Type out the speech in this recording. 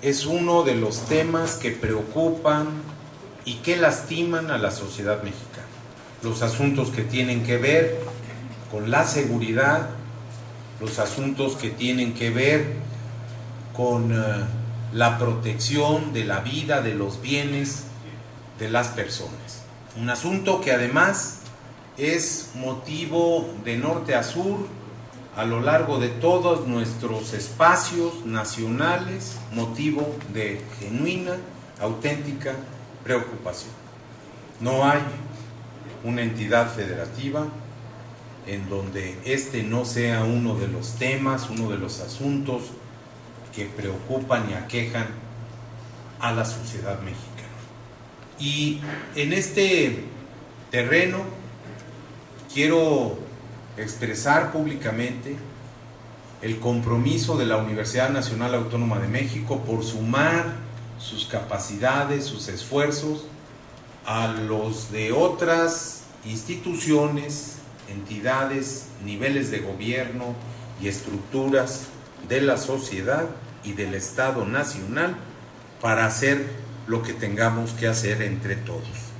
es uno de los temas que preocupan y que lastiman a la sociedad mexicana. Los asuntos que tienen que ver con la seguridad, los asuntos que tienen que ver con la protección de la vida, de los bienes de las personas. Un asunto que además es motivo de norte a sur a lo largo de todos nuestros espacios nacionales, motivo de genuina, auténtica preocupación. No hay una entidad federativa en donde este no sea uno de los temas, uno de los asuntos que preocupan y aquejan a la sociedad mexicana. Y en este terreno quiero expresar públicamente el compromiso de la Universidad Nacional Autónoma de México por sumar sus capacidades, sus esfuerzos a los de otras instituciones, entidades, niveles de gobierno y estructuras de la sociedad y del Estado Nacional para hacer lo que tengamos que hacer entre todos.